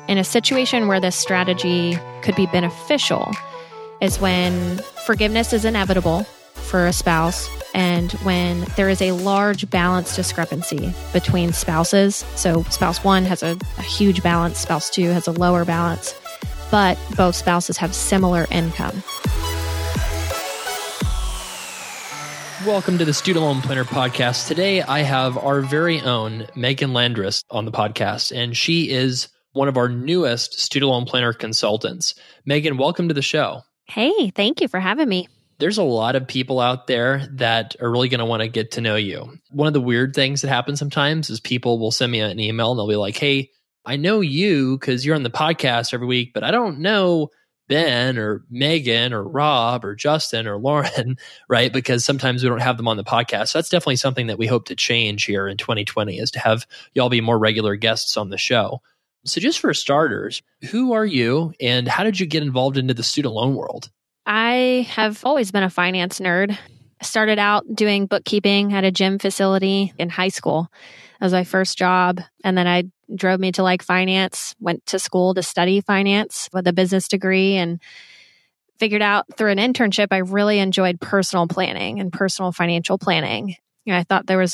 In a situation where this strategy could be beneficial is when forgiveness is inevitable for a spouse and when there is a large balance discrepancy between spouses. So spouse one has a huge balance, spouse two has a lower balance, but both spouses have similar income. Welcome to the Student Loan Planner Podcast. Today, I have our very own Megan Landrus on the podcast, and she is one of our newest Student Loan Planner consultants. Megan, welcome to the show. Hey, thank you for having me. There's a lot of people out there that are really going to want to get to know you. One of the weird things that happens sometimes is people will send me an email and they'll be like, hey, I know you because you're on the podcast every week, but I don't know Ben or Megan or Rob or Justin or Lauren, right? Because sometimes we don't have them on the podcast. So that's definitely something that we hope to change here in 2020 is to have y'all be more regular guests on the show. So just for starters, who are you and how did you get involved into the student loan world? I have always been a finance nerd. I started out doing bookkeeping at a gym facility in high school as my first job. And then I drove me to like finance, went to school to study finance with a business degree and figured out through an internship, I really enjoyed personal planning and personal financial planning. And I thought there was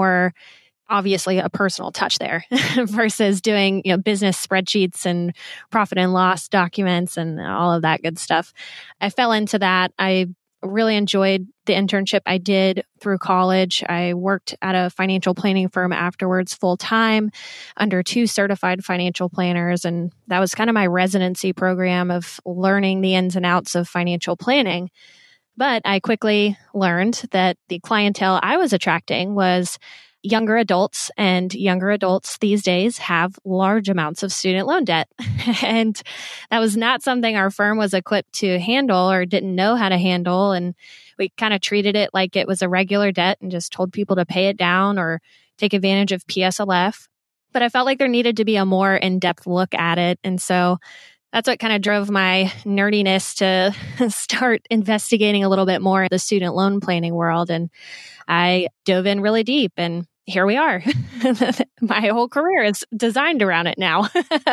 obviously a personal touch there versus doing, business spreadsheets and profit and loss documents and all of that good stuff. I fell into that. I really enjoyed the internship I did through college. I worked at a financial planning firm afterwards full time under 2 certified financial planners. And that was kind of my residency program of learning the ins and outs of financial planning. But I quickly learned that the clientele I was attracting was younger adults, and younger adults these days have large amounts of student loan debt. And that was not something our firm was equipped to handle or didn't know how to handle. And we kind of treated it like it was a regular debt and just told people to pay it down or take advantage of PSLF. But I felt like there needed to be a more in-depth look at it. And so that's what kind of drove my nerdiness to start investigating a little bit more in the student loan planning world. And I dove in really deep, and here we are. My whole career is designed around it now.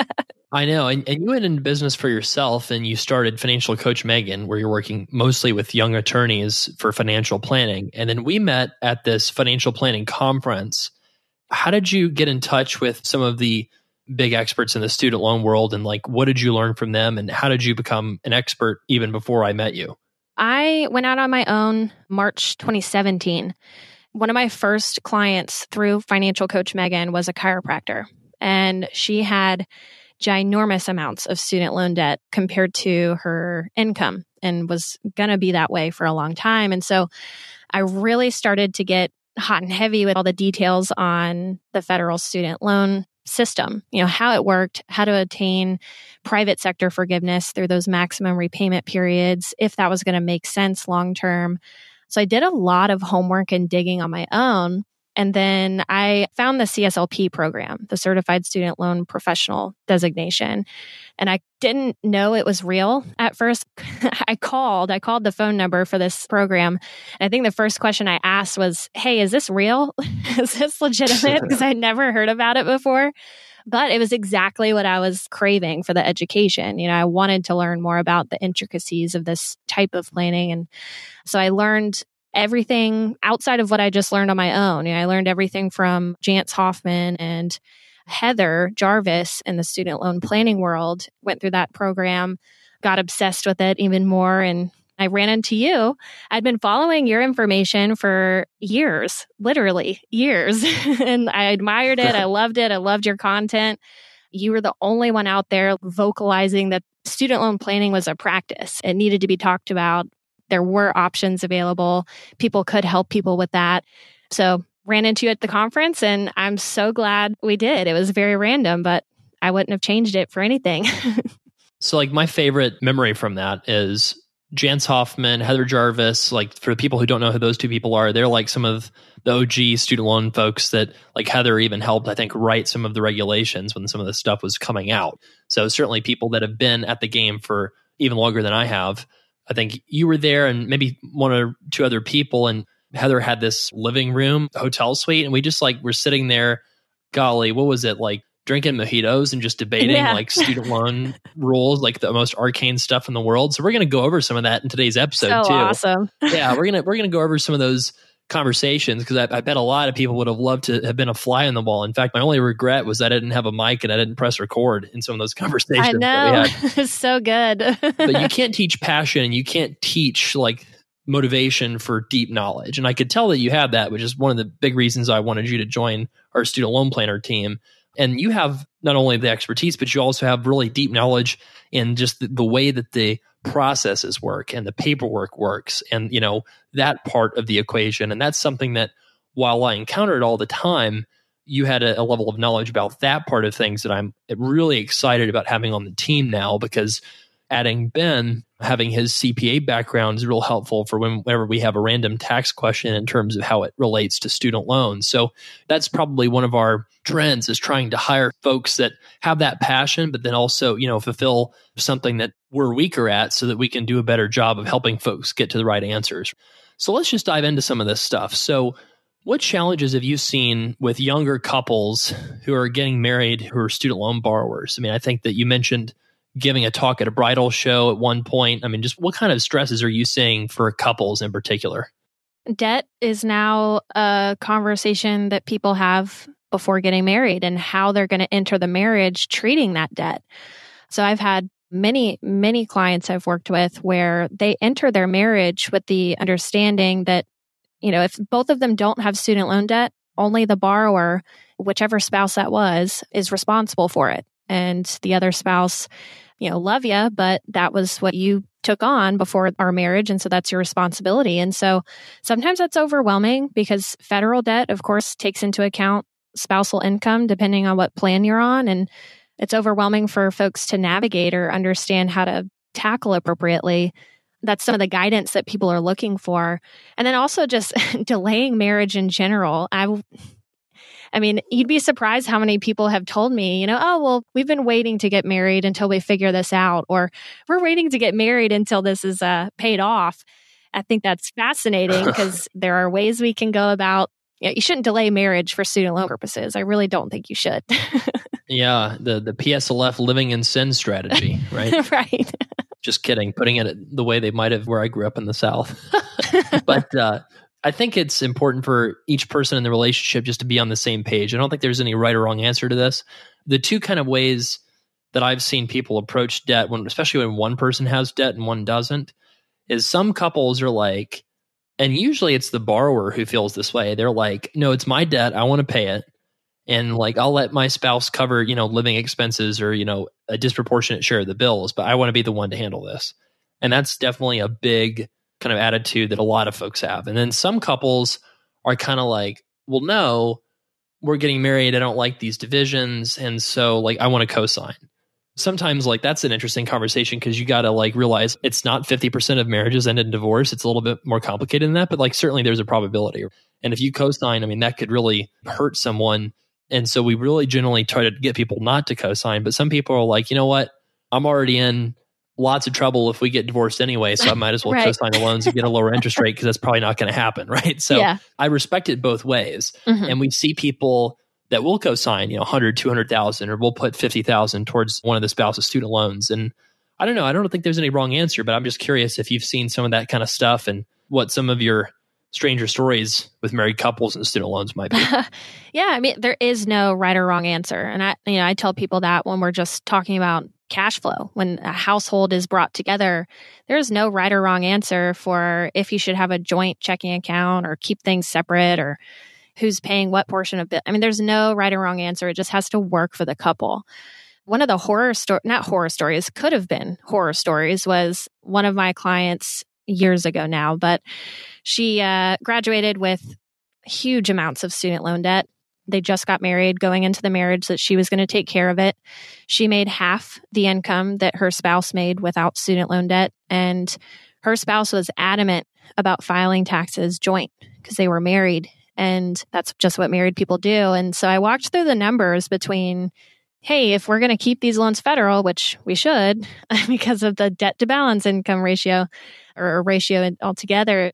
I know. And you went into business for yourself and you started Financial Coach Megan, where you're working mostly with young attorneys for financial planning. And then we met at this financial planning conference. How did you get in touch with some of the big experts in the student loan world? And what did you learn from them? And how did you become an expert even before I met you? I went out on my own March 2017. One of my first clients through Financial Coach Megan was a chiropractor, and she had ginormous amounts of student loan debt compared to her income and was going to be that way for a long time. And so I really started to get hot and heavy with all the details on the federal student loan system, how it worked, how to attain private sector forgiveness through those maximum repayment periods, if that was going to make sense long term. So I did a lot of homework and digging on my own. And then I found the CSLP program, the Certified Student Loan Professional designation. And I didn't know it was real at first. I called the phone number for this program. And I think the first question I asked was, hey, is this real? Is this legitimate? Because I'd never heard about it before. But it was exactly what I was craving for the education. I wanted to learn more about the intricacies of this type of planning. And so I learned everything outside of what I just learned on my own. I learned everything from Jance Hoffman and Heather Jarvis in the student loan planning world, went through that program, got obsessed with it even more. And I ran into you. I'd been following your information for years, literally years. And I admired it. I loved it. I loved your content. You were the only one out there vocalizing that student loan planning was a practice. It needed to be talked about. There were options available. People could help people with that. So ran into you at the conference, and I'm so glad we did. It was very random, but I wouldn't have changed it for anything. So my favorite memory from that is Jance Hoffman, Heather Jarvis. For the people who don't know who those two people are, they're some of the OG student loan folks that Heather even helped, I think, write some of the regulations when some of this stuff was coming out. So certainly people that have been at the game for even longer than I have. I think you were there and maybe 1 or 2 other people, and Heather had this living room, hotel suite, and we just were sitting there, golly, what was it, drinking mojitos and just debating like student loan rules, like the most arcane stuff in the world. So we're going to go over some of that in today's episode too. Awesome. Yeah, we're gonna go over some of those conversations because I bet a lot of people would have loved to have been a fly on the wall. In fact, my only regret was that I didn't have a mic and I didn't press record in some of those conversations. I know. That we had. It's so good. But you can't teach passion and you can't teach like motivation for deep knowledge. And I could tell that you have that, which is one of the big reasons I wanted you to join our student loan planner team. And you have not only the expertise, but you also have really deep knowledge in just the way that the processes work and the paperwork works and, that part of the equation. And that's something that while I encounter it all the time, you had a level of knowledge about that part of things that I'm really excited about having on the team now, because adding Ben, having his CPA background is real helpful for whenever we have a random tax question in terms of how it relates to student loans. So that's probably one of our trends, is trying to hire folks that have that passion, but then also, fulfill something that we're weaker at so that we can do a better job of helping folks get to the right answers. So let's just dive into some of this stuff. So what challenges have you seen with younger couples who are getting married, who are student loan borrowers? I mean, I think that you mentioned giving a talk at a bridal show at one point. I mean, just what kind of stresses are you seeing for couples in particular? Debt is now a conversation that people have before getting married, and how they're going to enter the marriage treating that debt. So I've had many, many clients I've worked with where they enter their marriage with the understanding that, if both of them don't have student loan debt, only the borrower, whichever spouse that was, is responsible for it. And the other spouse, love you, but that was what you took on before our marriage. And so that's your responsibility. And so sometimes that's overwhelming because federal debt, of course, takes into account spousal income, depending on what plan you're on. And it's overwhelming for folks to navigate or understand how to tackle appropriately. That's some of the guidance that people are looking for. And then also just delaying marriage in general. I mean, you'd be surprised how many people have told me, we've been waiting to get married until we figure this out, or we're waiting to get married until this is paid off. I think that's fascinating because there are ways we can go about. You shouldn't delay marriage for student loan purposes. I really don't think you should. Yeah, the PSLF living in sin strategy, right? Right. Just kidding. Putting it the way they might have where I grew up in the South. But I think it's important for each person in the relationship just to be on the same page. I don't think there's any right or wrong answer to this. The two kind of ways that I've seen people approach debt, especially when one person has debt and one doesn't, is some couples are like, and usually it's the borrower who feels this way. They're like, no, it's my debt. I want to pay it. And like, I'll let my spouse cover, living expenses or, a disproportionate share of the bills, but I want to be the one to handle this. And that's definitely a big kind of attitude that a lot of folks have. And then some couples are kind of like, well, no, we're getting married. I don't like these divisions. And so like, I want to co-sign. Sometimes like that's an interesting conversation because you got to like realize it's not 50% of marriages end in divorce. It's a little bit more complicated than that, but like certainly there's a probability. And if you co-sign, I mean, that could really hurt someone. And so we really generally try to get people not to co-sign, but some people are like, you know what? I'm already in lots of trouble if we get divorced anyway, so I might as well Right. co-sign the loans and get a lower interest rate because that's probably not going to happen, right? So Yeah. I respect it both ways. Mhm. And we see people that will co-sign, 100, 200,000, or we'll put 50,000 towards one of the spouse's student loans. And I don't know. I don't think there's any wrong answer, but I'm just curious if you've seen some of that kind of stuff and what some of your stranger stories with married couples and student loans might be. Yeah, I mean, there is no right or wrong answer. And I tell people that when we're just talking about cash flow, when a household is brought together, there's no right or wrong answer for if you should have a joint checking account or keep things separate or who's paying what portion of it. I mean, there's no right or wrong answer. It just has to work for the couple. One of the not horror stories, could have been horror stories, was one of my clients years ago now, but she graduated with huge amounts of student loan debt. They just got married, going into the marriage that she was going to take care of it. She made half the income that her spouse made without student loan debt. And her spouse was adamant about filing taxes joint because they were married. And that's just what married people do. And so I walked through the numbers between, hey, if we're going to keep these loans federal, which we should because of the debt to balance income ratio or ratio altogether,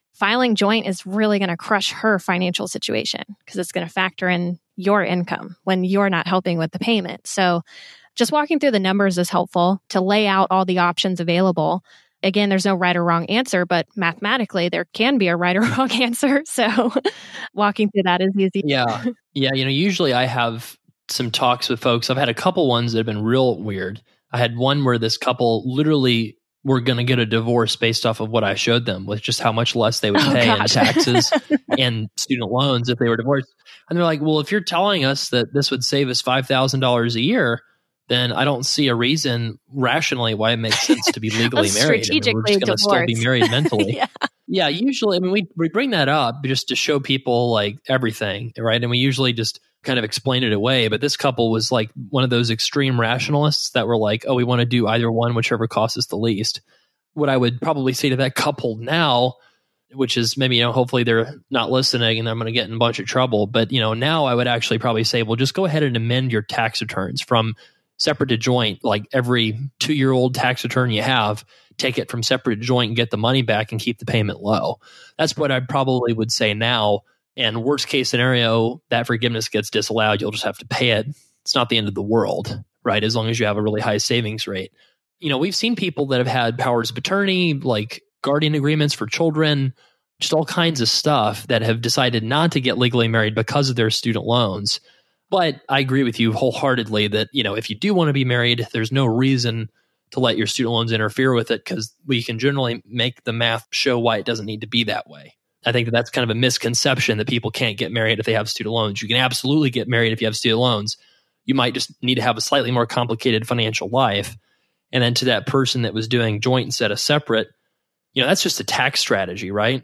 filing joint is really going to crush her financial situation because it's going to factor in your income when you're not helping with the payment. So just walking through the numbers is helpful to lay out all the options available. Again, there's no right or wrong answer, but mathematically there can be a right or wrong answer. So walking through that is easy. Yeah. Yeah. Usually I have some talks with folks. I've had a couple ones that have been real weird. I had one where this couple literally were going to get a divorce based off of what I showed them with just how much less they would pay in taxes and student loans if they were divorced. And they're like, well, if you're telling us that this would save us $5,000 a year, then I don't see a reason rationally why it makes sense to be legally married. We're just going to still be married mentally. Yeah, usually, we bring that up just to show people like everything, right? And we usually just kind of explain it away. But this couple was like one of those extreme rationalists that were like, oh, we want to do either one, whichever costs us the least. What I would probably say to that couple now, which is maybe, hopefully they're not listening and I'm going to get in a bunch of trouble. But, now I would actually probably say, well, just go ahead and amend your tax returns from separate to joint, like every 2-year-old tax return you have, take it from separate to joint and get the money back and keep the payment low. That's what I probably would say now. And worst case scenario, that forgiveness gets disallowed. You'll just have to pay it. It's not the end of the world, right? As long as you have a really high savings rate. We've seen people that have had powers of attorney, like guardian agreements for children, just all kinds of stuff that have decided not to get legally married because of their student loans. But I agree with you wholeheartedly that, if you do want to be married, there's no reason to let your student loans interfere with it because we can generally make the math show why it doesn't need to be that way. I think that's kind of a misconception that people can't get married if they have student loans. You can absolutely get married if you have student loans. You might just need to have a slightly more complicated financial life. And then to that person that was doing joint instead of separate, that's just a tax strategy, right?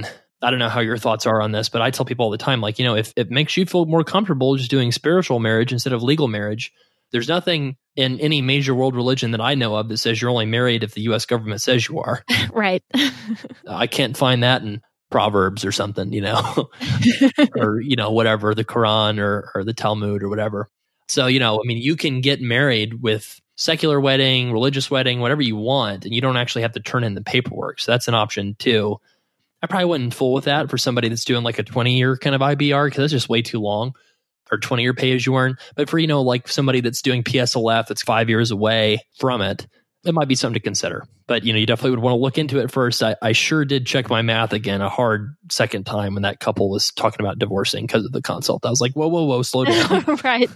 I don't know how your thoughts are on this, but I tell people all the time, like, if it makes you feel more comfortable just doing spiritual marriage instead of legal marriage, there's nothing in any major world religion that I know of that says you're only married if the U.S. government says you are. Right. I can't find that in Proverbs or something, or, whatever, the Quran or the Talmud or whatever. So, you can get married with secular wedding, religious wedding, whatever you want, and you don't actually have to turn in the paperwork. So that's an option too. I probably wouldn't fool with that for somebody that's doing like a 20-year kind of IBR because that's just way too long, or 20-year pay as you earn. But for, like somebody that's doing PSLF that's 5 years away from it, it might be something to consider. But, you definitely would want to look into it first. I sure did check my math again a hard second time when that couple was talking about divorcing because of the consult. I was like, whoa, slow down. Right.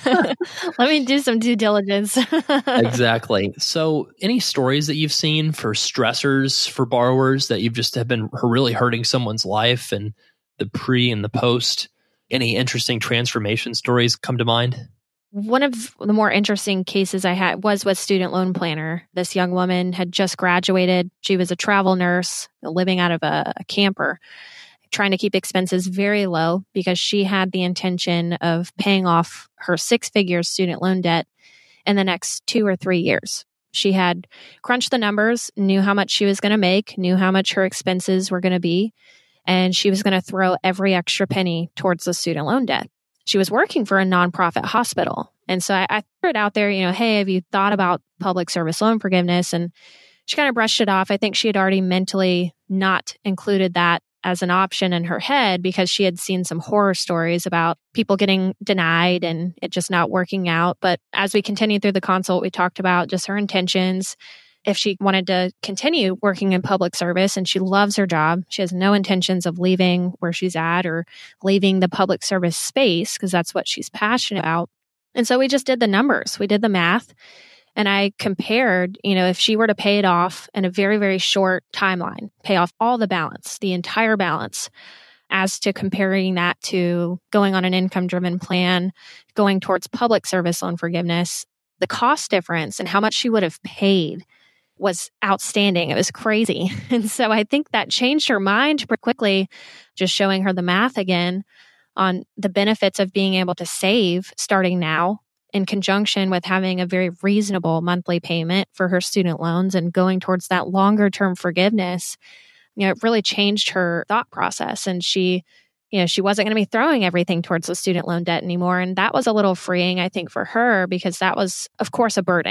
Let me do some due diligence. Exactly. So any stories that you've seen for stressors for borrowers that you've just have been really hurting someone's life, and the pre and the post? Any interesting transformation stories come to mind? One of the more interesting cases I had was with Student Loan Planner. This young woman had just graduated. She was a travel nurse living out of a camper, trying to keep expenses very low because she had the intention of paying off her 6-figure student loan debt in the next 2 or 3 years. She had crunched the numbers, knew how much she was going to make, knew how much her expenses were going to be, and she was going to throw every extra penny towards the student loan debt. She was working for a nonprofit hospital. And so I threw it out there, hey, have you thought about public service loan forgiveness? And she kind of brushed it off. I think she had already mentally not included that as an option in her head because she had seen some horror stories about people getting denied and it just not working out. But as we continued through the consult, we talked about just her intentions. If she wanted to continue working in public service and she loves her job, she has no intentions of leaving where she's at or leaving the public service space because that's what she's passionate about. And so we just did the numbers. We did the math. And I compared, if she were to pay it off in a very, very short timeline, pay off all the balance, the entire balance, as to comparing that to going on an income-driven plan, going towards public service loan forgiveness, the cost difference and how much she would have paid was outstanding. It was crazy. And so I think that changed her mind pretty quickly, just showing her the math again on the benefits of being able to save starting now in conjunction with having a very reasonable monthly payment for her student loans and going towards that longer term forgiveness. It really changed her thought process. And she wasn't going to be throwing everything towards the student loan debt anymore. And that was a little freeing, I think, for her because that was, of course, a burden.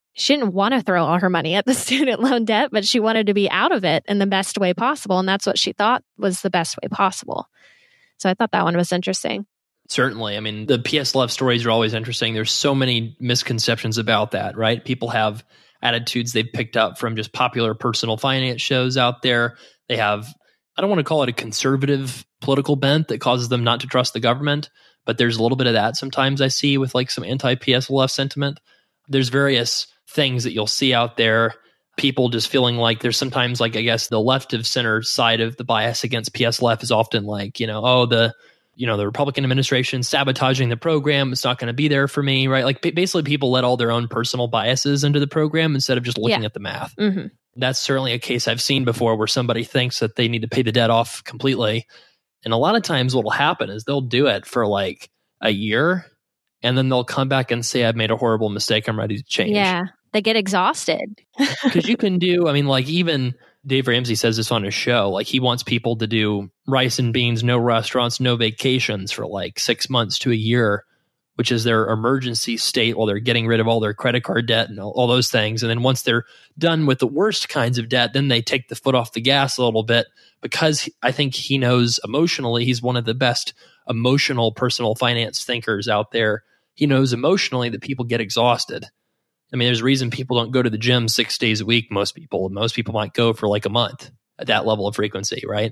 she didn't want to throw all her money at the student loan debt, but she wanted to be out of it in the best way possible. And that's what she thought was the best way possible. So I thought that one was interesting. Certainly. I mean, the PSLF stories are always interesting. There's so many misconceptions about that, right? People have attitudes they've picked up from just popular personal finance shows out there. They have, I don't want to call it a conservative political bent that causes them not to trust the government, but there's a little bit of that sometimes I see with like some anti-PSLF sentiment. There's various things that you'll see out there. People just feeling like there's sometimes like, I guess the left of center side of the bias against PSLF is often like, the Republican administration sabotaging the program. It's not going to be there for me, right? Like basically people let all their own personal biases into the program instead of just looking at the math. Mm-hmm. That's certainly a case I've seen before where somebody thinks that they need to pay the debt off completely. And a lot of times what will happen is they'll do it for like a year and then they'll come back and say, I've made a horrible mistake. I'm ready to change. Yeah. They get exhausted. Because you can do, I mean, like even Dave Ramsey says this on his show, like he wants people to do rice and beans, no restaurants, no vacations for like 6 months to a year, which is their emergency state while they're getting rid of all their credit card debt and all those things. And then once they're done with the worst kinds of debt, then they take the foot off the gas a little bit because I think he knows emotionally, he's one of the best emotional personal finance thinkers out there. He knows emotionally that people get exhausted. I mean, there's a reason people don't go to the gym 6 days a week. Most people might go for like a month at that level of frequency, right?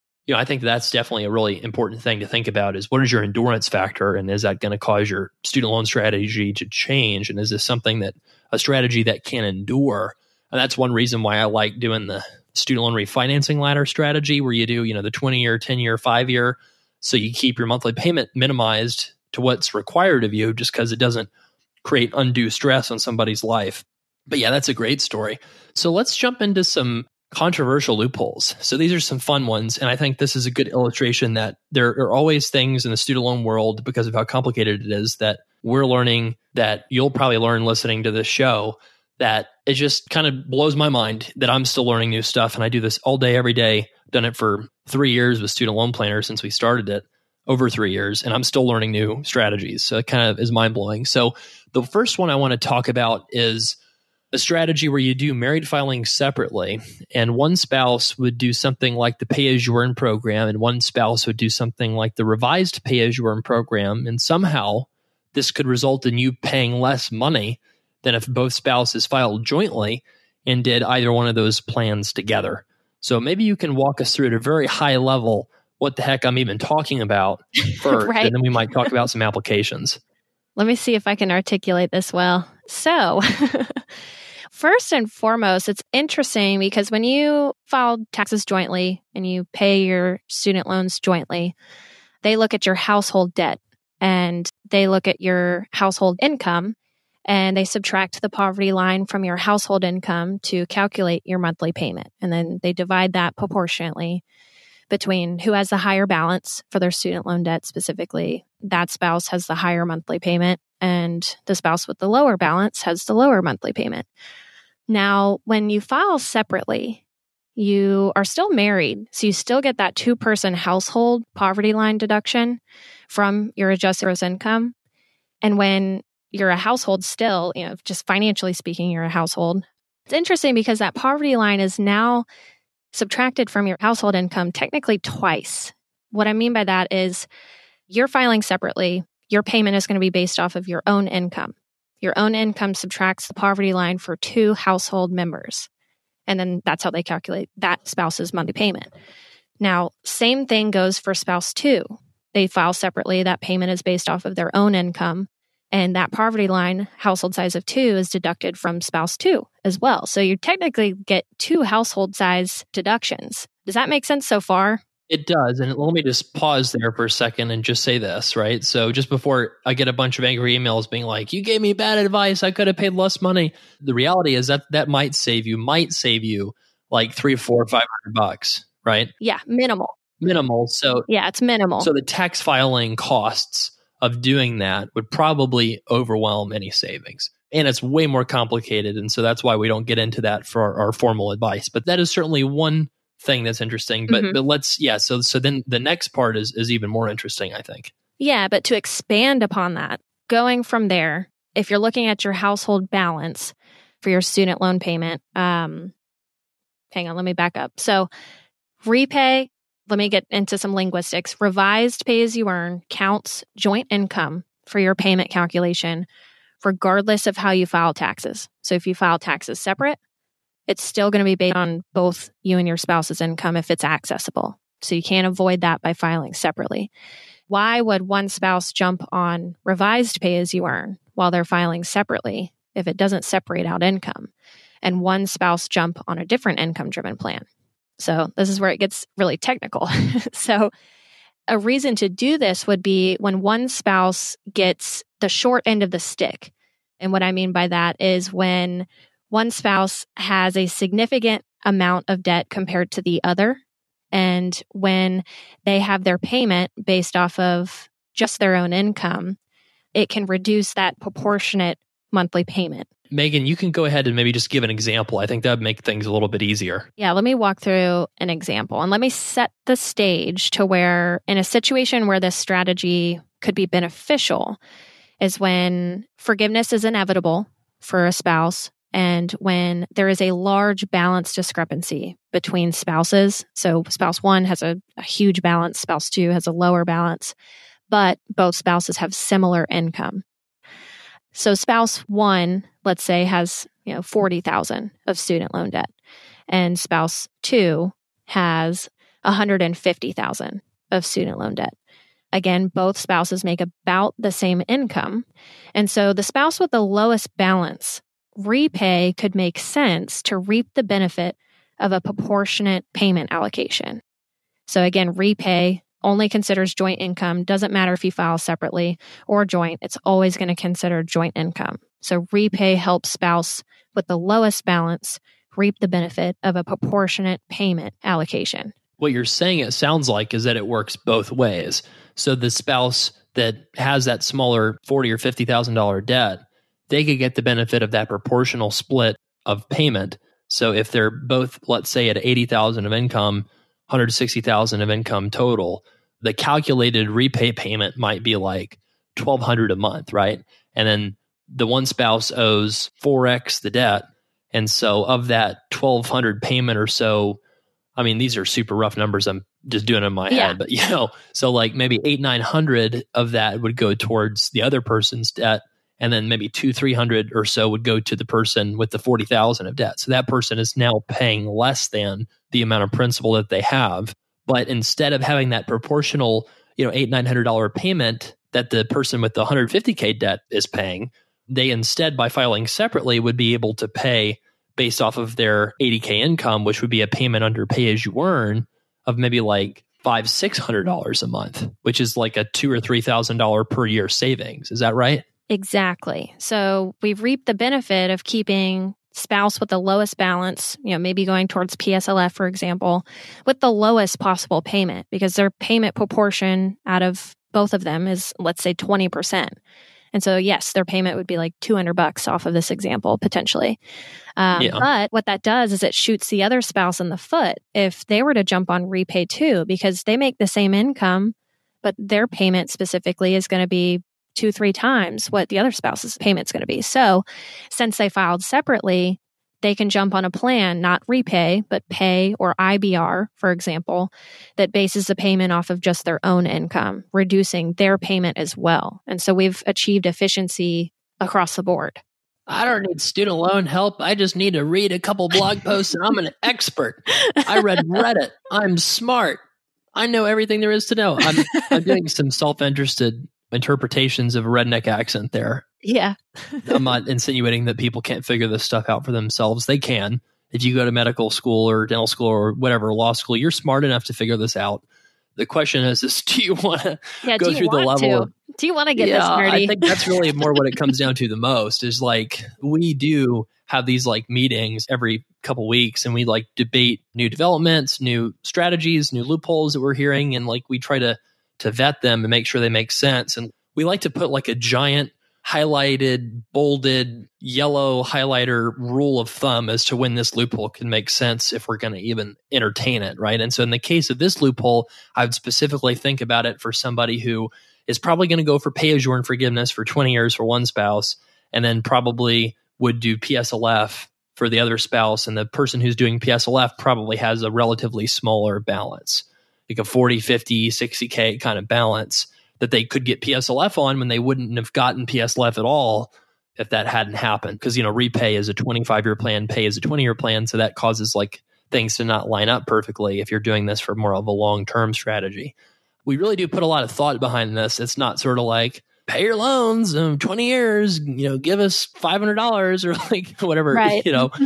I think that's definitely a really important thing to think about is what is your endurance factor? And is that going to cause your student loan strategy to change? And is this a strategy that can endure? And that's one reason why I like doing the student loan refinancing ladder strategy where you do, the 20-year, 10-year, 5-year. So you keep your monthly payment minimized to what's required of you just because it doesn't create undue stress on somebody's life. But yeah, that's a great story. So let's jump into some controversial loopholes. So these are some fun ones. And I think this is a good illustration that there are always things in the student loan world because of how complicated it is that we're learning that you'll probably learn listening to this show that it just kind of blows my mind that I'm still learning new stuff. And I do this all day, every day. Done it for 3 years with Student Loan Planner since we started it. Over 3 years, and I'm still learning new strategies. So it kind of is mind-blowing. So the first one I want to talk about is a strategy where you do married filing separately, and one spouse would do something like the pay-as-you-earn program, and one spouse would do something like the revised pay-as-you-earn program, and somehow this could result in you paying less money than if both spouses filed jointly and did either one of those plans together. So maybe you can walk us through at a very high level what the heck I'm even talking about first, right. And then we might talk about some applications. Let me see if I can articulate this well. So first and foremost, it's interesting because when you file taxes jointly and you pay your student loans jointly, they look at your household debt and they look at your household income and they subtract the poverty line from your household income to calculate your monthly payment. And then they divide that proportionately between who has the higher balance for their student loan debt specifically. That spouse has the higher monthly payment, and the spouse with the lower balance has the lower monthly payment. Now, when you file separately, you are still married, so you still get that 2-person household poverty line deduction from your adjusted gross income. And when you're a household still, just financially speaking, you're a household. It's interesting because that poverty line is now subtracted from your household income technically twice. What I mean by that is you're filing separately. Your payment is going to be based off of your own income. Your own income subtracts the poverty line for 2 household members. And then that's how they calculate that spouse's monthly payment. Now, same thing goes for spouse 2. They file separately. That payment is based off of their own income. And that poverty line, household size of 2, is deducted from spouse 2 as well. So you technically get 2 household size deductions. Does that make sense so far? It does. And let me just pause there for a second and just say this, right? So just before I get a bunch of angry emails being like, you gave me bad advice, I could have paid less money. The reality is that might save you like $300, $400, $500, right? Yeah, minimal. So yeah, it's minimal. So the tax filing costs of doing that would probably overwhelm any savings. And it's way more complicated. And so that's why we don't get into that for our formal advice. But that is certainly one thing that's interesting. But so then the next part is even more interesting, I think. Yeah, but to expand upon that, going from there, if you're looking at your household balance for your student loan payment, hang on, let me back up. So repay, let me get into some linguistics. Revised pay-as-you-earn counts joint income for your payment calculation, regardless of how you file taxes. So if you file taxes separate, it's still going to be based on both you and your spouse's income if it's accessible. So you can't avoid that by filing separately. Why would one spouse jump on revised pay-as-you-earn while they're filing separately if it doesn't separate out income? And one spouse jump on a different income-driven plan? So this is where it gets really technical. So a reason to do this would be when one spouse gets the short end of the stick. And what I mean by that is when one spouse has a significant amount of debt compared to the other, and when they have their payment based off of just their own income, it can reduce that proportionate monthly payment. Megan, you can go ahead and maybe just give an example. I think that would make things a little bit easier. Yeah, let me walk through an example and let me set the stage to where in a situation where this strategy could be beneficial is when forgiveness is inevitable for a spouse and when there is a large balance discrepancy between spouses. So spouse one has a huge balance, spouse two has a lower balance, but both spouses have similar income. So spouse one, let's say, has $40,000 of student loan debt, and spouse two has $150,000 of student loan debt. Again, both spouses make about the same income, and so the spouse with the lowest balance, repay could make sense to reap the benefit of a proportionate payment allocation. So again, repay only considers joint income. Doesn't matter if you file separately or joint, it's always going to consider joint income. So repay helps spouse with the lowest balance reap the benefit of a proportionate payment allocation. What you're saying, it sounds like, is that it works both ways. So the spouse that has that smaller $40,000 or $50,000 debt, they could get the benefit of that proportional split of payment. So if they're both, let's say, at $80,000 of income, $160,000 of income total, the calculated repay payment might be like $1,200 a month, right? And then the one spouse owes 4x the debt. And so of that $1,200 payment or so, I mean, these are super rough numbers. I'm just doing it in my head, but so like maybe $800-900 of that would go towards the other person's debt. And then maybe $200-300 or so would go to the person with the $40,000 of debt. So that person is now paying less than the amount of principal that they have. But instead of having that proportional, $800-900 payment that the person with the $150K debt is paying, they instead, by filing separately, would be able to pay based off of their $80K income, which would be a payment under pay-as-you-earn of maybe like $500-600 a month, which is like a $2,000 or $3,000 per year savings. Is that right? Exactly. So we've reaped the benefit of keeping spouse with the lowest balance, maybe going towards PSLF, for example, with the lowest possible payment, because their payment proportion out of both of them is, let's say, 20%. And so, yes, their payment would be like $200 off of this example, potentially. But what that does is it shoots the other spouse in the foot if they were to jump on repay too, because they make the same income, but their payment specifically is going to be 2-3 times what the other spouse's payment's going to be. So since they filed separately, they can jump on a plan, not repay, but pay or IBR, for example, that bases the payment off of just their own income, reducing their payment as well. And so we've achieved efficiency across the board. I don't need student loan help. I just need to read a couple blog posts and I'm an expert. I read Reddit. I'm smart. I know everything there is to know. I'm doing some self-interested interpretations of a redneck accent there. Yeah. I'm not insinuating that people can't figure this stuff out for themselves. They can. If you go to medical school or dental school or whatever, law school, you're smart enough to figure this out. The question is do you want to go through the level? Do you want to get this nerdy? I think that's really more what it comes down to the most is like we do have these like meetings every couple weeks and we like debate new developments, new strategies, new loopholes that we're hearing. And like we try to vet them and make sure they make sense. And we like to put like a giant highlighted, bolded, yellow highlighter rule of thumb as to when this loophole can make sense if we're going to even entertain it, right? And so in the case of this loophole, I would specifically think about it for somebody who is probably going to go for pay-as-you-earn forgiveness for 20 years for one spouse and then probably would do PSLF for the other spouse. And the person who's doing PSLF probably has a relatively smaller balance, like a 40, 50, 60K kind of balance that they could get PSLF on when they wouldn't have gotten PSLF at all if that hadn't happened. Because, repay is a 25-year plan, pay is a 20-year plan. So that causes like things to not line up perfectly if you're doing this for more of a long-term strategy. We really do put a lot of thought behind this. It's not sort of like, pay your loans, 20 years, give us $500 or like whatever, right.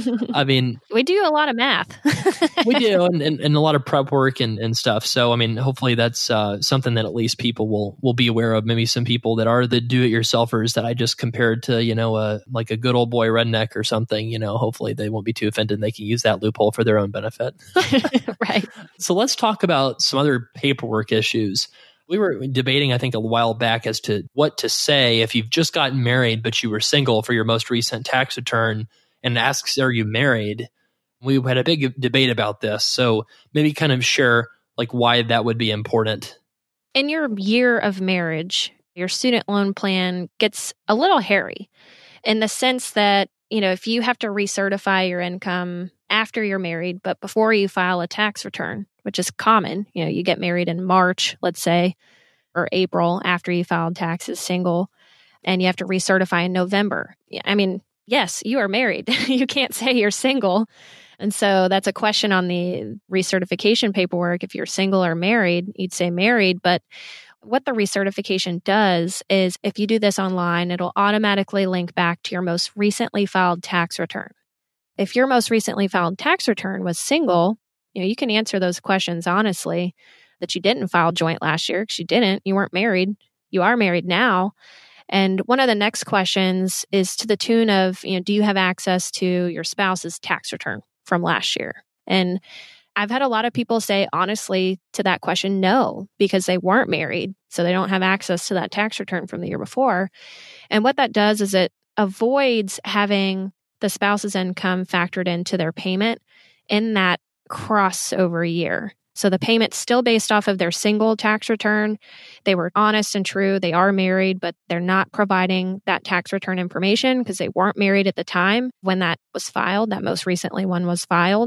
I mean, we do a lot of math. We do, and a lot of prep work and stuff. So, I mean, hopefully that's something that at least people will be aware of. Maybe some people that are the do-it-yourselfers that I just compared to, like a good old boy redneck or something, hopefully they won't be too offended. They can use that loophole for their own benefit. Right. So let's talk about some other paperwork issues. We were debating, I think, a while back as to what to say if you've just gotten married, but you were single for your most recent tax return and asks, are you married? We had a big debate about this. So maybe kind of share like why that would be important. In your year of marriage, your student loan plan gets a little hairy in the sense that, if you have to recertify your income after you're married, but before you file a tax return, which is common, you get married in March, let's say, or April after you filed taxes single, and you have to recertify in November. I mean, yes, you are married. You can't say you're single. And so that's a question on the recertification paperwork. If you're single or married, you'd say married. But what the recertification does is if you do this online, it'll automatically link back to your most recently filed tax return. If your most recently filed tax return was single, you can answer those questions honestly, that you didn't file joint last year because you didn't. You weren't married. You are married now. And one of the next questions is to the tune of, do you have access to your spouse's tax return from last year? And I've had a lot of people say, honestly, to that question, no, because they weren't married. So they don't have access to that tax return from the year before. And what that does is it avoids having the spouse's income factored into their payment in that crossover year. So the payment's still based off of their single tax return. They were honest and true. They are married, but they're not providing that tax return information because they weren't married at the time when that was filed. That most recently one was filed.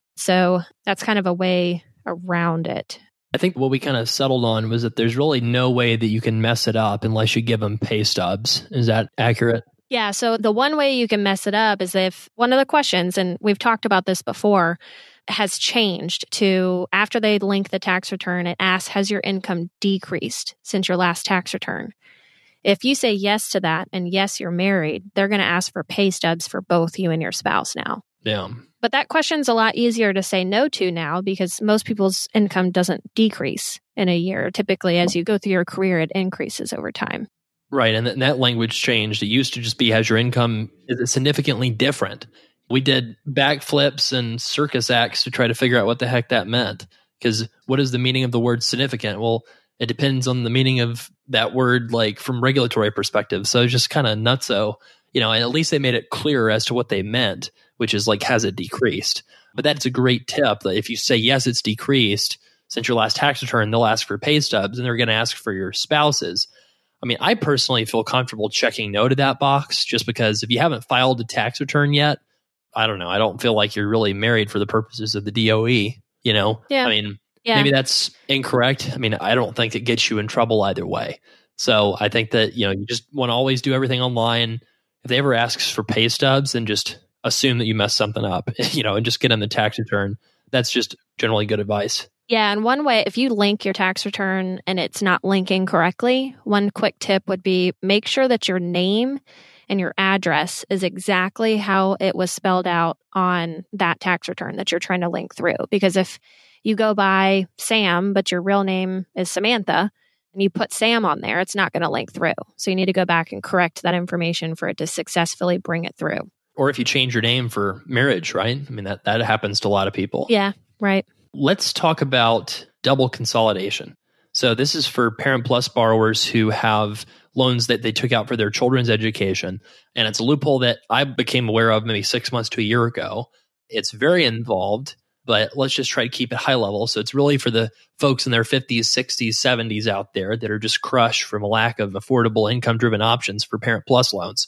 So that's kind of a way around it. I think what we kind of settled on was that there's really no way that you can mess it up unless you give them pay stubs. Is that accurate? Yeah. So the one way you can mess it up is if one of the questions, and we've talked about this before, has changed to after they link the tax return, it asks, has your income decreased since your last tax return? If you say yes to that and yes, you're married, they're going to ask for pay stubs for both you and your spouse now. Yeah. But that question's a lot easier to say no to now because most people's income doesn't decrease in a year. Typically, as you go through your career, it increases over time. Right. And that language changed. It used to just be, has your income, is it significantly different? We did backflips and circus acts to try to figure out what the heck that meant. Because what is the meaning of the word significant? Well, it depends on the meaning of that word, like from regulatory perspective. So it's just kind of nutso, and at least they made it clear as to what they meant, which is like, has it decreased? But that's a great tip that if you say, yes, it's decreased since your last tax return, they'll ask for pay stubs and they're going to ask for your spouse's. I mean, I personally feel comfortable checking no to that box just because if you haven't filed a tax return yet, I don't know. I don't feel like you're really married for the purposes of the DOE, Yeah. I mean, maybe that's incorrect. I mean, I don't think it gets you in trouble either way. So I think that, you just want to always do everything online. If they ever asks for pay stubs, then just assume that you messed something up, and just get on the tax return. That's just generally good advice. Yeah. And one way, if you link your tax return and it's not linking correctly, one quick tip would be make sure that your name and your address is exactly how it was spelled out on that tax return that you're trying to link through. Because if you go by Sam, but your real name is Samantha, and you put Sam on there, it's not going to link through. So you need to go back and correct that information for it to successfully bring it through. Or if you change your name for marriage, right? I mean, that happens to a lot of people. Yeah, right. Let's talk about double consolidation. So this is for Parent Plus borrowers who have loans that they took out for their children's education. And it's a loophole that I became aware of maybe 6 months to a year ago. It's very involved, but let's just try to keep it high level. So it's really for the folks in their 50s, 60s, 70s out there that are just crushed from a lack of affordable income-driven options for Parent Plus loans.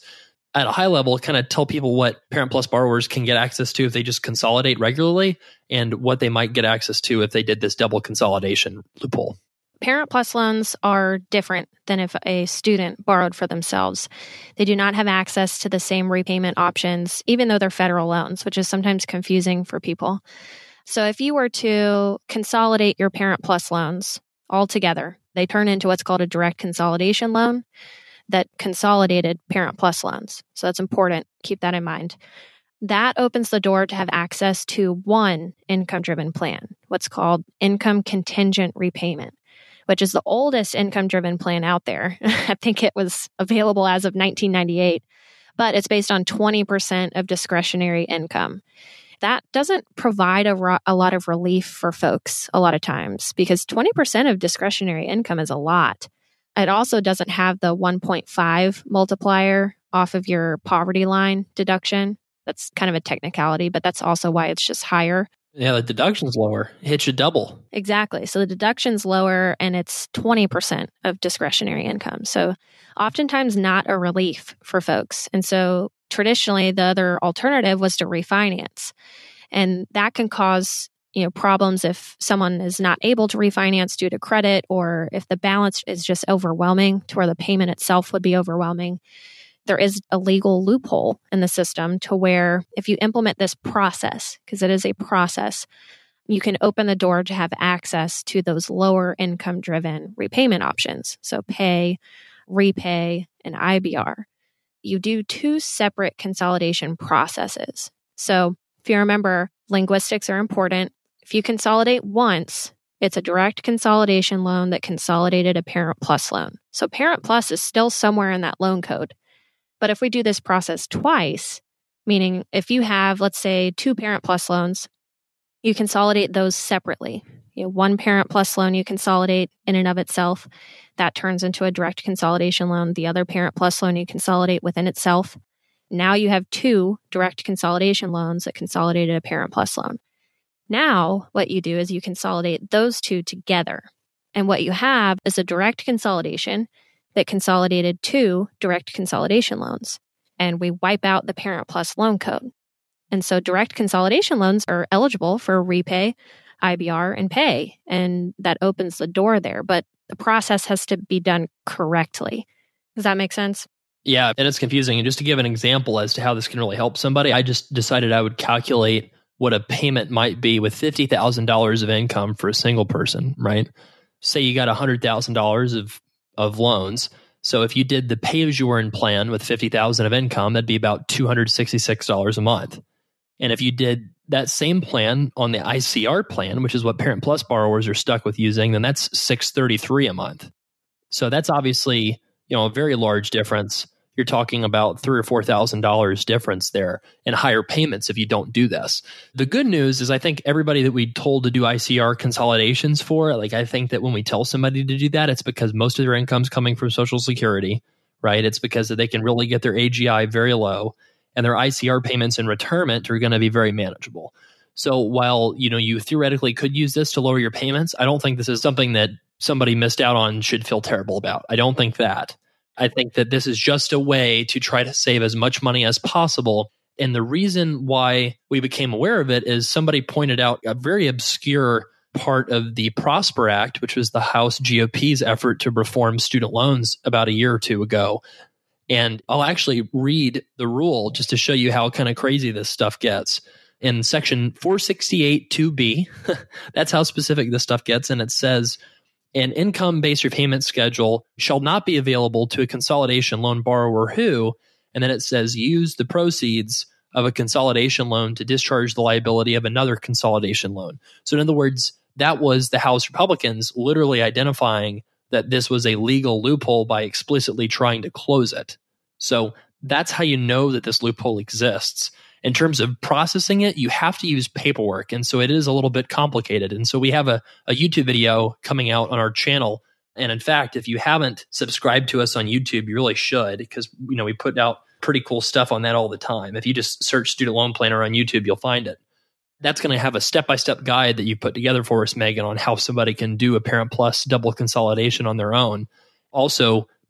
at a high level, kind of tell people what Parent Plus borrowers can get access to if they just consolidate regularly and what they might get access to if they did this double consolidation loophole. Parent Plus loans are different than if a student borrowed for themselves. They do not have access to the same repayment options, even though they're federal loans, which is sometimes confusing for people. So if you were to consolidate your Parent Plus loans all together, they turn into what's called a direct consolidation loan that consolidated Parent Plus loans. So that's important. Keep that in mind. That opens the door to have access to one income-driven plan, what's called income contingent repayment, which is the oldest income-driven plan out there. I think it was available as of 1998, but it's based on 20% of discretionary income. That doesn't provide a lot of relief for folks a lot of times because 20% of discretionary income is a lot. It also doesn't have the 1.5 multiplier off of your poverty line deduction. That's kind of a technicality, but that's also why it's just higher. Yeah, the deduction's lower. It hits you double. Exactly. So the deduction's lower and it's 20% of discretionary income. So oftentimes not a relief for folks. And so traditionally, the other alternative was to refinance. And that can cause problems if someone is not able to refinance due to credit or if the balance is just overwhelming to where the payment itself would be overwhelming. There is a legal loophole in the system to where if you implement this process, because it is a process, you can open the door to have access to those lower income driven repayment options. So pay, repay, and IBR. You do two separate consolidation processes. So if you remember, linguistics are important. If you consolidate once, it's a direct consolidation loan that consolidated a Parent Plus loan. So Parent Plus is still somewhere in that loan code. But if we do this process twice, meaning if you have, let's say, 2 Parent Plus loans, you consolidate those separately. One Parent Plus loan you consolidate in and of itself. That turns into a direct consolidation loan. The other Parent Plus loan you consolidate within itself. Now you have 2 direct consolidation loans that consolidated a Parent Plus loan. Now what you do is you consolidate those 2 together. And what you have is a direct consolidation that consolidated 2 direct consolidation loans. And we wipe out the Parent Plus loan code. And so direct consolidation loans are eligible for repay, IBR, and pay. And that opens the door there. But the process has to be done correctly. Does that make sense? Yeah, and it's confusing. And just to give an example as to how this can really help somebody, I just decided I would calculate what a payment might be with $50,000 of income for a single person, right? Say you got $100,000 of loans. So if you did the pay-as-you-earn plan with $50,000 of income, that'd be about $266 a month. And if you did that same plan on the ICR plan, which is what Parent Plus borrowers are stuck with using, then that's $633 a month. So that's obviously, a very large difference. You're talking about $3,000 or $4,000 difference there in higher payments if you don't do this. The good news is I think everybody that we told to do ICR consolidations for, I think that when we tell somebody to do that, it's because most of their income's coming from Social Security, right? It's because they can really get their AGI very low and their ICR payments in retirement are going to be very manageable. So while, you theoretically could use this to lower your payments, I don't think this is something that somebody missed out on should feel terrible about. I don't think that. I think that this is just a way to try to save as much money as possible. And the reason why we became aware of it is somebody pointed out a very obscure part of the Prosper Act, which was the House GOP's effort to reform student loans about a year or two ago. And I'll actually read the rule just to show you how kind of crazy this stuff gets. In section 468(2)(b), that's how specific this stuff gets. And it says, an income-based repayment schedule shall not be available to a consolidation loan borrower who, and then it says, use the proceeds of a consolidation loan to discharge the liability of another consolidation loan. So in other words, that was the House Republicans literally identifying that this was a legal loophole by explicitly trying to close it. So that's how you know that this loophole exists. In terms of processing it, you have to use paperwork. And so it is a little bit complicated. And so we have a YouTube video coming out on our channel. And in fact, if you haven't subscribed to us on YouTube, you really should, because we put out pretty cool stuff on that all the time. If you just search Student Loan Planner on YouTube, you'll find it. That's going to have a step-by-step guide that you put together for us, Megan, on how somebody can do a Parent Plus double consolidation on their own. Also,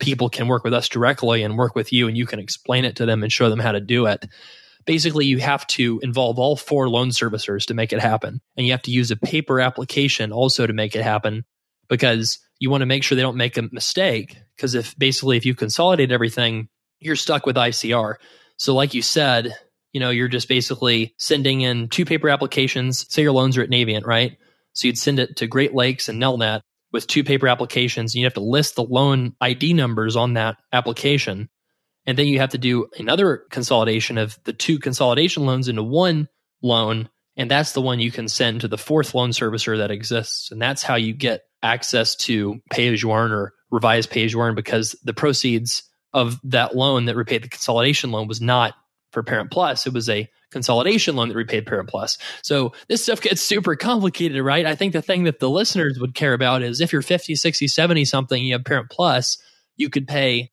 people can work with us directly and work with you, and you can explain it to them and show them how to do it. Basically, you have to involve all 4 loan servicers to make it happen. And you have to use a paper application also to make it happen, because you want to make sure they don't make a mistake. Because if you consolidate everything, you're stuck with ICR. So like you said, you're just basically sending in 2 paper applications. Say your loans are at Navient, right? So you'd send it to Great Lakes and Nelnet with 2 paper applications, and you have to list the loan ID numbers on that application. And then you have to do another consolidation of the 2 consolidation loans into 1 loan. And that's the one you can send to the 4th loan servicer that exists. And that's how you get access to pay as you earn or revised pay as you earn, because the proceeds of that loan that repaid the consolidation loan was not for Parent Plus. It was a consolidation loan that repaid Parent Plus. So this stuff gets super complicated, right? I think the thing that the listeners would care about is if you're 50, 60, 70 something, you have Parent Plus, you could pay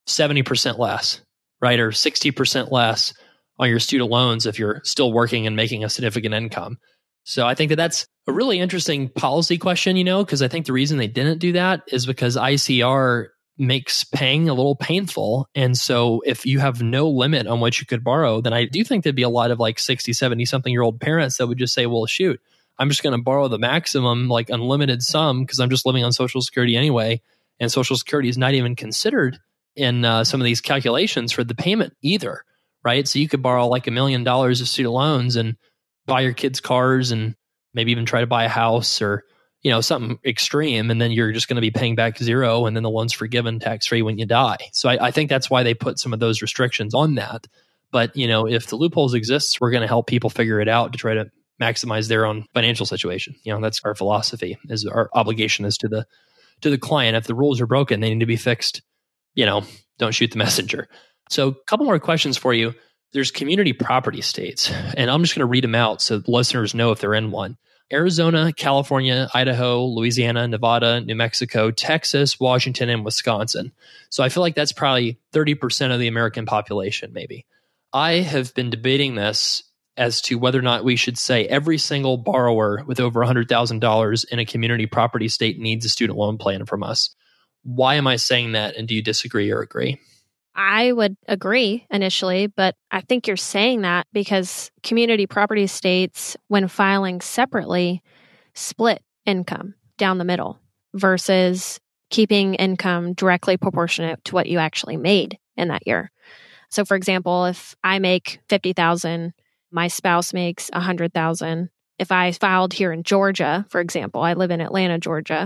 70% less, right? Or 60% less on your student loans if you're still working and making a significant income. So I think that that's a really interesting policy question, because I think the reason they didn't do that is because ICR makes paying a little painful. And so if you have no limit on what you could borrow, then I do think there'd be a lot of like 60, 70 something year old parents that would just say, well, shoot, I'm just going to borrow the maximum, like unlimited sum, because I'm just living on Social Security anyway. And Social Security is not even considered in some of these calculations for the payment either, right? So you could borrow like $1 million of student loans and buy your kids cars and maybe even try to buy a house or something extreme, and then you're just going to be paying back 0, and then the loan's forgiven tax-free when you die. So I think that's why they put some of those restrictions on that. But, if the loopholes exist, we're going to help people figure it out to try to maximize their own financial situation. That's our philosophy, is our obligation is to the client. If the rules are broken, they need to be fixed. Don't shoot the messenger. So a couple more questions for you. There's community property states, and I'm just going to read them out so listeners know if they're in one. Arizona, California, Idaho, Louisiana, Nevada, New Mexico, Texas, Washington, and Wisconsin. So I feel like that's probably 30% of the American population, maybe. I have been debating this as to whether or not we should say every single borrower with over $100,000 in a community property state needs a student loan plan from us. Why am I saying that, and do you disagree or agree? I would agree initially, but I think you're saying that because community property states, when filing separately, split income down the middle versus keeping income directly proportionate to what you actually made in that year. So for example, if I make $50,000, my spouse makes $100,000. If I filed here in Georgia, for example, I live in Atlanta, Georgia,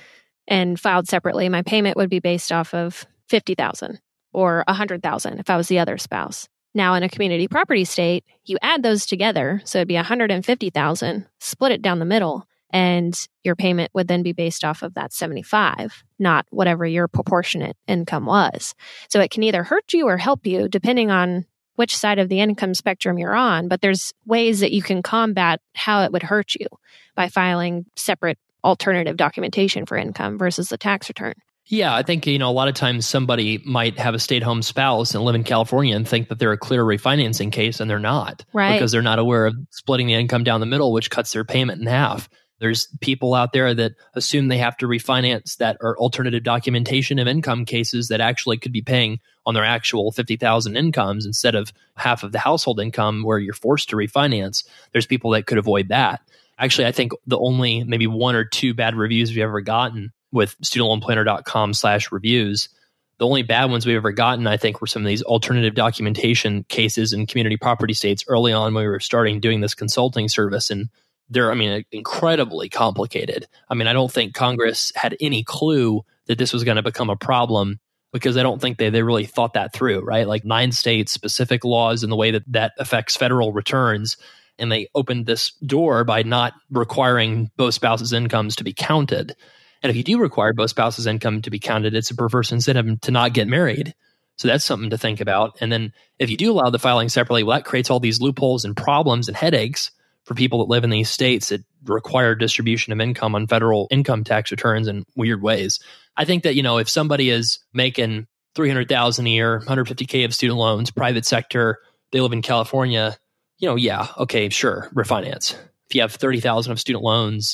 and filed separately, my payment would be based off of $50,000. Or $100,000 if I was the other spouse. Now in a community property state, you add those together, so it'd be $150,000, split it down the middle, and your payment would then be based off of that 75, not whatever your proportionate income was. So it can either hurt you or help you depending on which side of the income spectrum you're on, but there's ways that you can combat how it would hurt you by filing separate alternative documentation for income versus the tax return. Yeah, I think, a lot of times somebody might have a stay-at-home spouse and live in California and think that they're a clear refinancing case, and they're not. Right. Because they're not aware of splitting the income down the middle, which cuts their payment in half. There's people out there that assume they have to refinance that are alternative documentation of income cases that actually could be paying on their actual $50,000 incomes instead of half of the household income where you're forced to refinance. There's people that could avoid that. Actually, I think the only maybe 1 or 2 bad reviews we've ever gotten with studentloanplanner.com/reviews. The only bad ones we've ever gotten, I think, were some of these alternative documentation cases in community property states early on when we were starting doing this consulting service. And they're, incredibly complicated. I don't think Congress had any clue that this was going to become a problem, because I don't think they really thought that through, right? Like 9 states, specific laws and the way that affects federal returns. And they opened this door by not requiring both spouses' incomes to be counted. And if you do require both spouses' income to be counted, it's a perverse incentive to not get married. So that's something to think about. And then if you do allow the filing separately, well, that creates all these loopholes and problems and headaches for people that live in these states that require distribution of income on federal income tax returns in weird ways. I think that, if somebody is making $300,000 a year, $150K of student loans, private sector, they live in California, yeah, okay, sure, refinance. If you have $30,000 of student loans,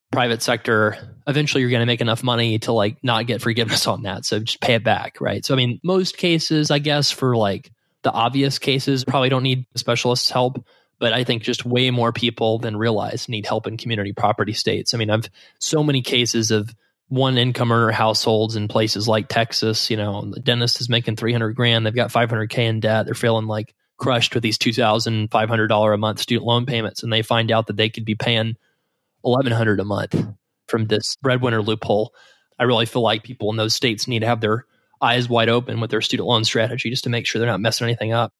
private sector, eventually you're going to make enough money to like not get forgiveness on that. So just pay it back, right? So I mean, most cases, I guess, for like the obvious cases, probably don't need specialists' help. But I think just way more people than realize need help in community property states. I mean, I've so many cases of one income earner households in places like Texas. You know, the dentist is making $300,000. They've got $500K in debt. They're feeling like crushed with these $2,500 a month student loan payments. And they find out that they could be paying $1,100 a month from this breadwinner loophole. I really feel like people in those states need to have their eyes wide open with their student loan strategy just to make sure they're not messing anything up.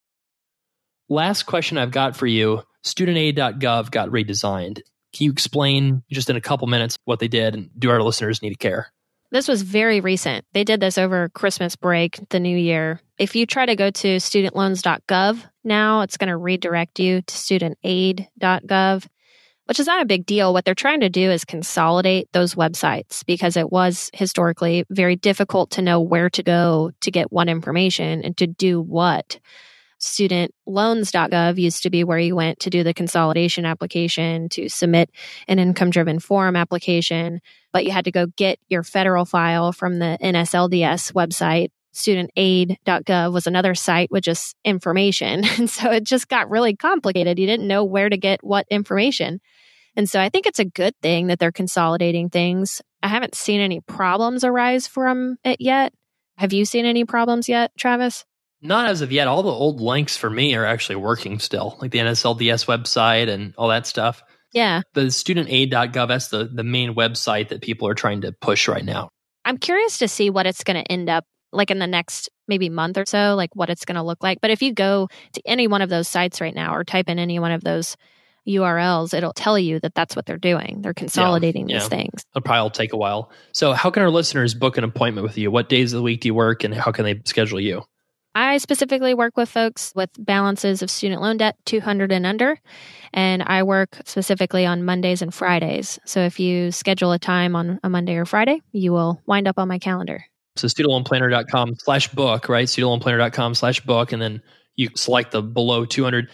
Last question I've got for you, studentaid.gov got redesigned. Can you explain just in a couple minutes what they did, and do our listeners need to care? This was very recent. They did this over Christmas break, the new year. If you try to go to studentloans.gov now, it's going to redirect you to studentaid.gov, which is not a big deal. What they're trying to do is consolidate those websites because it was historically very difficult to know where to go to get what information and to do what. Studentloans.gov used to be where you went to do the consolidation application, to submit an income-driven form application, but you had to go get your federal file from the NSLDS website. Studentaid.gov was another site with just information. And so it just got really complicated. You didn't know where to get what information. And so I think it's a good thing that they're consolidating things. I haven't seen any problems arise from it yet. Have you seen any problems yet, Travis? Not as of yet. All the old links for me are actually working still, like the NSLDS website and all that stuff. Yeah. The studentaid.gov, that's the main website that people are trying to push right now. I'm curious to see what it's going to end up like in the next maybe month or so, like what it's going to look like. But if you go to any one of those sites right now or type in any one of those URLs, it'll tell you that that's what they're doing. They're consolidating these things. It'll probably take a while. So how can our listeners book an appointment with you? What days of the week do you work, and how can they schedule you? I specifically work with folks with balances of student loan debt 200 and under, and I work specifically on Mondays and Fridays. So if you schedule a time on a Monday or Friday, you will wind up on my calendar. So studentloanplanner.com/book, right? Studentloanplanner.com/book, and then you select the below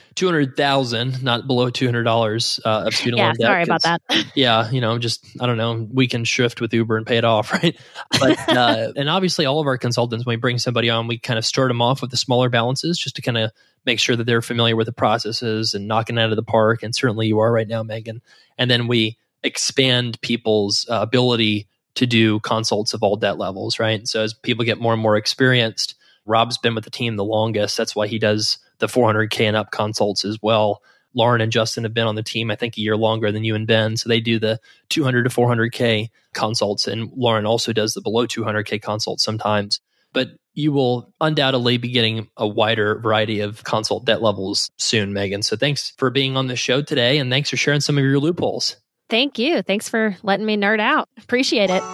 200,000, not below $200 of student loan debt. Yeah, sorry about that. Yeah, just, I don't know, we can shift with Uber and pay it off, right? But, and obviously all of our consultants, when we bring somebody on, we kind of start them off with the smaller balances just to kind of make sure that they're familiar with the processes and knocking it out of the park. And certainly you are right now, Megan. And then we expand people's ability to do consults of all debt levels, right? So as people get more and more experienced, Rob's been with the team the longest. That's why he does the $400K and up consults as well. Lauren and Justin have been on the team, I think, a year longer than you and Ben. So they do the $200 to $400K consults. And Lauren also does the below $200K consults sometimes. But you will undoubtedly be getting a wider variety of consult debt levels soon, Megan. So thanks for being on the show today. And thanks for sharing some of your loopholes. Thank you. Thanks for letting me nerd out. Appreciate it.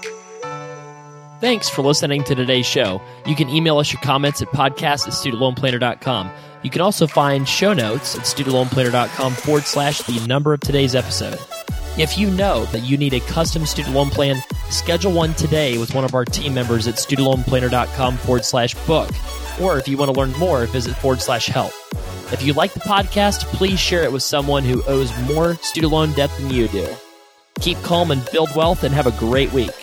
Thanks for listening to today's show. You can email us your comments at podcast@studentloanplanner.com. You can also find show notes at studentloanplanner.com/the number of today's episode. If you know that you need a custom student loan plan, schedule one today with one of our team members at studentloanplanner.com/book. Or if you want to learn more, visit /help. If you like the podcast, please share it with someone who owes more student loan debt than you do. Keep calm and build wealth, and have a great week.